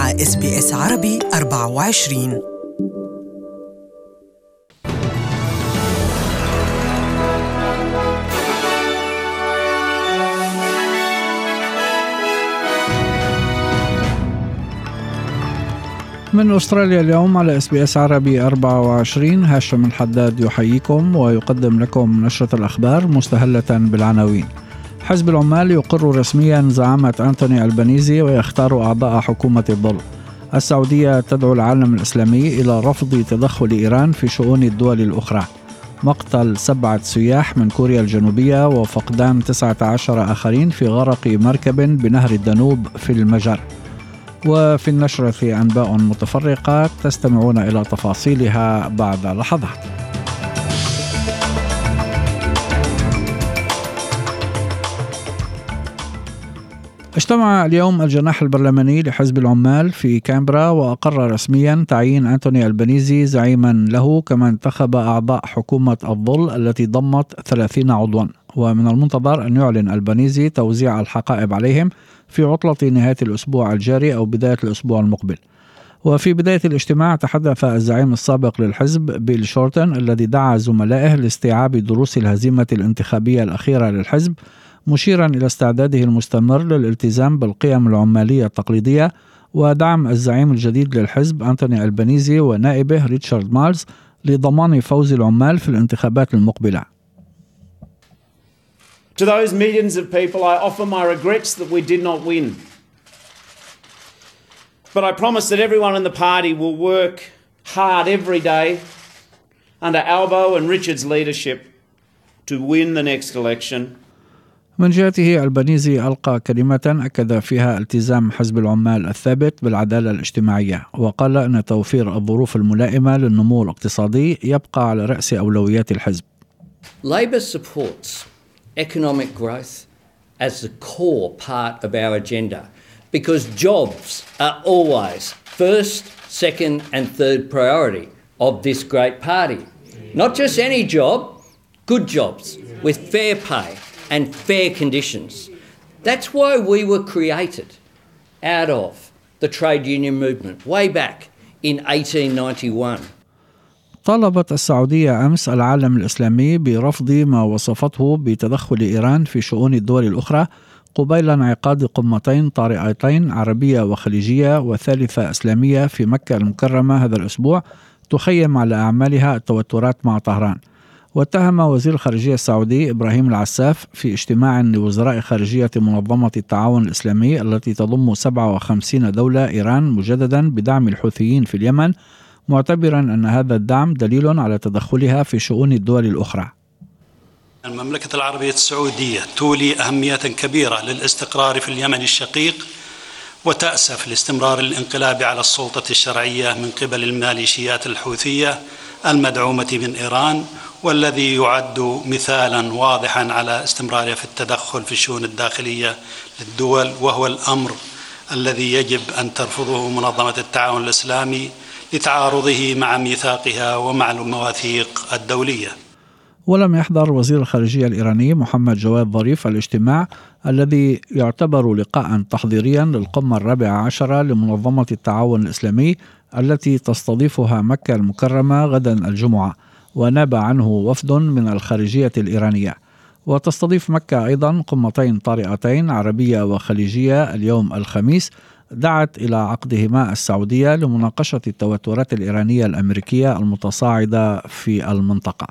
مع SBS عربي 24. من أستراليا اليوم على SBS عربي 24. هاشم الحداد يحييكم ويقدم لكم نشرة الأخبار مستهلة بالعناوين. حزب العمال يقر رسميا زعامة أنتوني ألبانيزي ويختار أعضاء حكومة الظل. السعودية تدعو العالم الإسلامي إلى رفض تدخل إيران في شؤون الدول الأخرى. مقتل 7 سياح من كوريا الجنوبية وفقدان 19 آخرين في غرق مركب بنهر الدانوب في المجر. وفي النشرة أنباء متفرقة تستمعون إلى تفاصيلها بعد لحظات. اجتمع اليوم الجناح البرلماني لحزب العمال في كامبرا وأقر رسميا تعيين أنتوني ألبانيزي زعيما له، كما انتخب أعضاء حكومة الظل التي ضمت 30 عضوا. ومن المنتظر أن يعلن ألبانيزي توزيع الحقائب عليهم في عطلة نهاية الأسبوع الجاري أو بداية الأسبوع المقبل. وفي بداية الاجتماع تحدث الزعيم السابق للحزب بيل شورتن الذي دعا زملائه لاستيعاب دروس الهزيمة الانتخابية الأخيرة للحزب، مشيرا إلى استعداده المستمر للالتزام بالقيم العمالية التقليدية ودعم الزعيم الجديد للحزب أنتوني ألبانيزي ونائبه ريتشارد مارز لضمان فوز العمال في الانتخابات المقبلة. To those millions of people, I offer my regrets that we did not win. But I promise that everyone in the party will work hard every day under Albo and Richard's leadership to win the next election. من جهته ألبانيزي ألقى كلمة أكد فيها التزام حزب العمال الثابت بالعدالة الاجتماعية، وقال أن توفير الظروف الملائمة للنمو الاقتصادي يبقى على رأس أولويات الحزب. Labor supports economic growth as the core part of our agenda because jobs are always first, second and third priority of this great party. Not just any job, good jobs with fair pay and fair conditions. That's why we were created out of the trade union movement way back in 1891. طالبت السعودية أمس العالم الإسلامي برفض ما وصفته بتدخل إيران في شؤون الدول الأخرى قبيل انعقاد قمتين طارئتين عربية وخليجية وثالثة إسلامية في مكة المكرمة هذا الأسبوع تخيم على أعمالها التوترات مع طهران. واتهم وزير الخارجية السعودي إبراهيم العساف في اجتماع لوزراء خارجية منظمة التعاون الإسلامي التي تضم 57 دولة إيران مجددا بدعم الحوثيين في اليمن، معتبرا أن هذا الدعم دليل على تدخلها في شؤون الدول الأخرى. المملكة العربية السعودية تولي أهمية كبيرة للاستقرار في اليمن الشقيق وتأسف لاستمرار الانقلاب على السلطة الشرعية من قبل الميليشيات الحوثية المدعومة من إيران، والذي يعد مثالا واضحا على استمرارها في التدخل في الشؤون الداخلية للدول، وهو الأمر الذي يجب أن ترفضه منظمة التعاون الإسلامي لتعارضه مع ميثاقها ومع المواثيق الدولية. ولم يحضر وزير الخارجية الإيراني محمد جواد ظريف الاجتماع الذي يعتبر لقاء تحضيريا للقمة 14 لمنظمة التعاون الإسلامي التي تستضيفها مكة المكرمة غدا الجمعة، وناب عنه وفد من الخارجية الإيرانية. وتستضيف مكة أيضا قمتين طارئتين عربية وخليجية اليوم الخميس دعت إلى عقدهما السعودية لمناقشة التوترات الإيرانية الأمريكية المتصاعدة في المنطقة.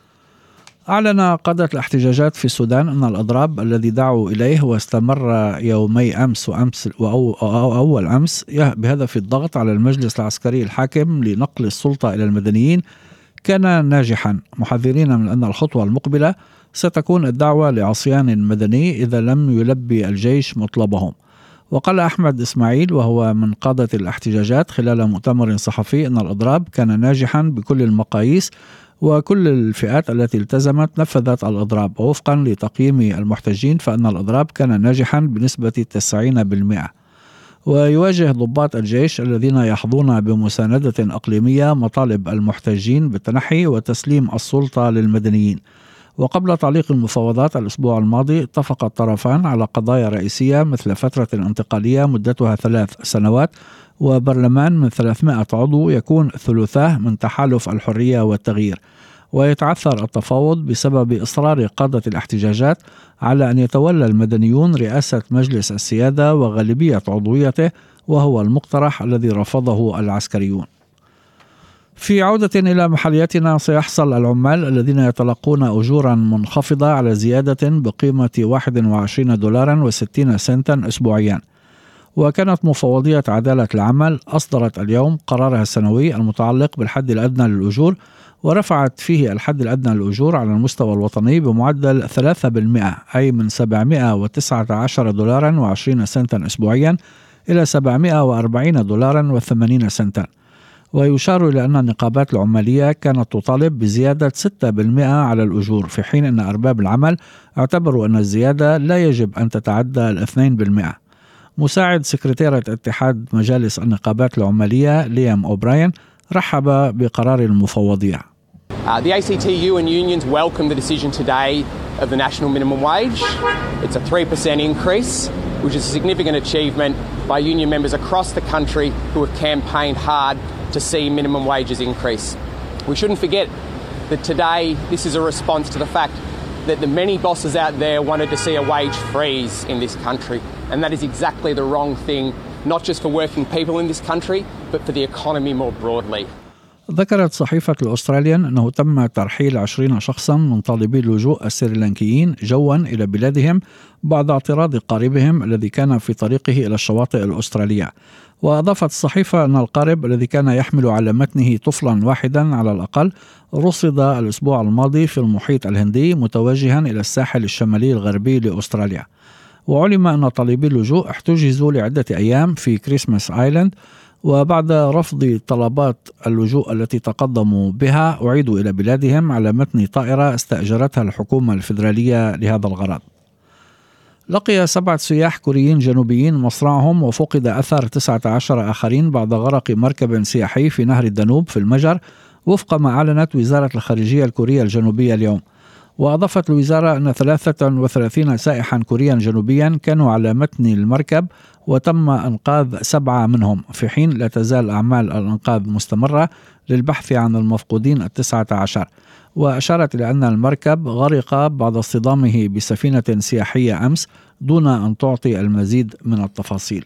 أعلن قادة الاحتجاجات في السودان أن الأضراب الذي دعوا إليه واستمر يومي أمس وأول أمس بهدف الضغط على المجلس العسكري الحاكم لنقل السلطة إلى المدنيين كان ناجحا، محذرين من أن الخطوة المقبلة ستكون الدعوة لعصيان مدني إذا لم يلبي الجيش مطلبهم. وقال أحمد إسماعيل وهو من قادة الاحتجاجات خلال مؤتمر صحفي أن الأضراب كان ناجحا بكل المقاييس وكل الفئات التي التزمت نفذت الأضراب، ووفقا لتقييم المحتجين فإن الأضراب كان ناجحا بنسبة 90%. ويواجه ضباط الجيش الذين يحظون بمساندة إقليمية مطالب المحتجين بالتنحي وتسليم السلطة للمدنيين. وقبل تعليق المفاوضات الأسبوع الماضي اتفق الطرفان على قضايا رئيسية مثل فترة انتقالية مدتها 3 سنوات وبرلمان من 300 عضو يكون ثلثاه من تحالف الحرية والتغيير. ويتعثر التفاوض بسبب إصرار قادة الاحتجاجات على أن يتولى المدنيون رئاسة مجلس السيادة وغالبية عضويته، وهو المقترح الذي رفضه العسكريون. في عودة إلى محلياتنا، سيحصل العمال الذين يتلقون أجورا منخفضة على زيادة بقيمة $21.60 أسبوعيا. وكانت مفوضية عدالة العمل أصدرت اليوم قرارها السنوي المتعلق بالحد الأدنى للأجور، ورفعت فيه الحد الأدنى للأجور على المستوى الوطني بمعدل 3%، أي من $719.20 أسبوعيا إلى $740.80. ويشار إلى أن النقابات العمالية كانت تطالب بزيادة 6% على الأجور، في حين أن أرباب العمل اعتبروا أن الزيادة لا يجب أن تتعدى 2%. مساعد سكرتيرة اتحاد مجالس النقابات العمالية ليام أوبراين رحب بقرار المفوضية. The ACTU and unions welcome the decision today of the national minimum wage. It's a 3% increase, which is a significant achievement by union members across the country who have campaigned hard to see minimum wages increase. We shouldn't forget that today this is a response to the fact that the many bosses out there wanted to see a wage freeze in this country, and that is exactly the wrong thing, not just for working people in this country, but for the economy more broadly. ذكرت صحيفة الأستراليان أنه تم ترحيل 20 شخصا من طالبي اللجوء السريلانكيين جوا إلى بلادهم بعد اعتراض قاربهم الذي كان في طريقه إلى الشواطئ الأسترالية. وأضافت الصحيفة أن القارب الذي كان يحمل على متنه طفلا واحدا على الأقل رصد الأسبوع الماضي في المحيط الهندي متوجها إلى الساحل الشمالي الغربي لأستراليا. وعلم أن طالبي اللجوء احتجزوا لعدة أيام في كريسماس آيلاند، وبعد رفض طلبات اللجوء التي تقدموا بها أعيدوا إلى بلادهم على متن طائرة استأجرتها الحكومة الفيدرالية لهذا الغرض. لقي 7 سياح كوريين جنوبيين مصرعهم، وفقد أثر 19 آخرين بعد غرق مركب سياحي في نهر الدانوب في المجر، وفق ما أعلنت وزارة الخارجية الكورية الجنوبية اليوم. وأضافت الوزارة أن 33 سائحا كوريا جنوبيا كانوا على متن المركب، وتم إنقاذ 7 منهم، في حين لا تزال أعمال الإنقاذ مستمرة للبحث عن المفقودين 19. وأشارت إلى أن المركب غرق بعد اصطدامه بسفينة سياحية أمس دون أن تعطي المزيد من التفاصيل.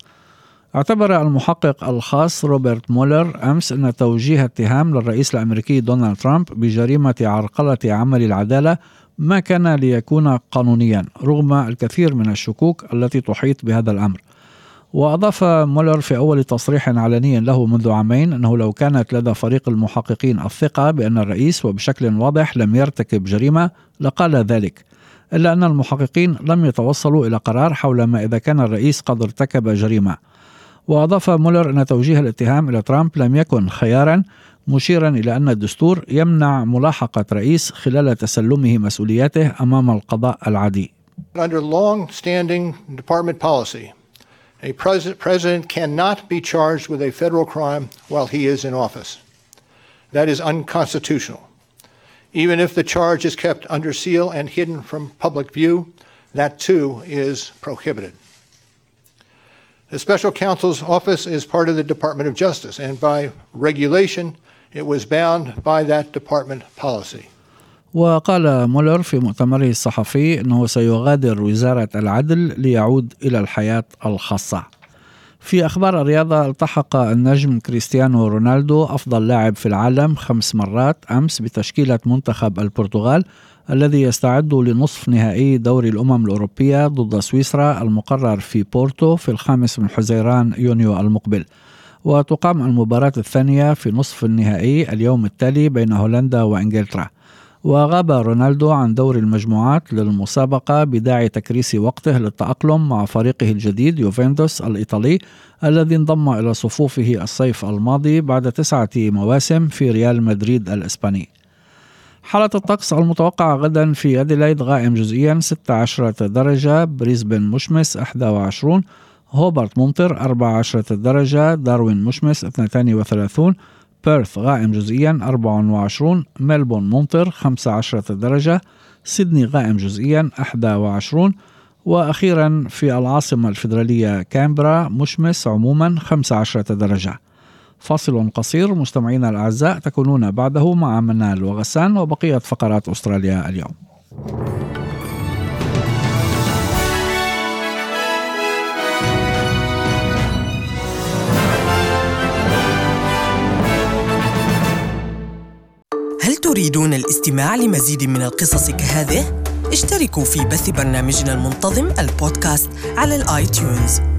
اعتبر المحقق الخاص روبرت مولر أمس أن توجيه اتهام للرئيس الأمريكي دونالد ترامب بجريمة عرقلة عمل العدالة ما كان ليكون قانونيا، رغم الكثير من الشكوك التي تحيط بهذا الأمر. وأضاف مولر في أول تصريح علني له منذ عامين أنه لو كانت لدى فريق المحققين الثقة بأن الرئيس وبشكل واضح لم يرتكب جريمة لقال ذلك، إلا أن المحققين لم يتوصلوا إلى قرار حول ما إذا كان الرئيس قد ارتكب جريمة. وأضاف مولر أن توجيه الاتهام إلى ترامب لم يكن خيارا، مشيرا إلى أن الدستور يمنع ملاحقة رئيس خلال تسلمه مسؤولياته أمام القضاء العادي. Under long-standing department policy, a president cannot be charged with a federal crime while he is in office. That is unconstitutional. Even if the charge is kept under seal and hidden from public view, that too is prohibited. The special counsel's office is part of the Department of Justice, and by regulation, it was bound by that department policy. وقال مولر في مؤتمره الصحفي أنه سيغادر وزارة العدل ليعود إلى الحياة الخاصة. في أخبار الرياضة، التحق النجم كريستيانو رونالدو أفضل لاعب في العالم 5 مرات أمس بتشكيلة منتخب البرتغال الذي يستعد لنصف نهائي دوري الأمم الأوروبية ضد سويسرا المقرر في بورتو في 5 حزيران يونيو المقبل. وتقام المباراة الثانية في نصف النهائي اليوم التالي بين هولندا وإنجلترا. وغاب رونالدو عن دور المجموعات للمسابقة بداعي تكريس وقته للتأقلم مع فريقه الجديد يوفنتوس الإيطالي الذي انضم إلى صفوفه الصيف الماضي بعد 9 مواسم في ريال مدريد الإسباني. حالة الطقس المتوقعة غدا في أديلايد غائم جزئيا 16 درجة، بريسبن مشمس 21، هوبارت ممطر 14 درجة، داروين مشمس 32، بيرث غائم جزئيا 24، ملبون ممطر 15 درجة، سيدني غائم جزئيا 21، وأخيرا في العاصمة الفيدرالية كامبرا مشمس عموما 15 درجة. فاصل قصير مستمعينا الأعزاء، تكونون بعده مع منال وغسان وبقية فقرات أستراليا اليوم. هل تريدون الاستماع لمزيد من القصص كهذه؟ اشتركوا في بث برنامجنا المنتظم البودكاست على الآيتيونز.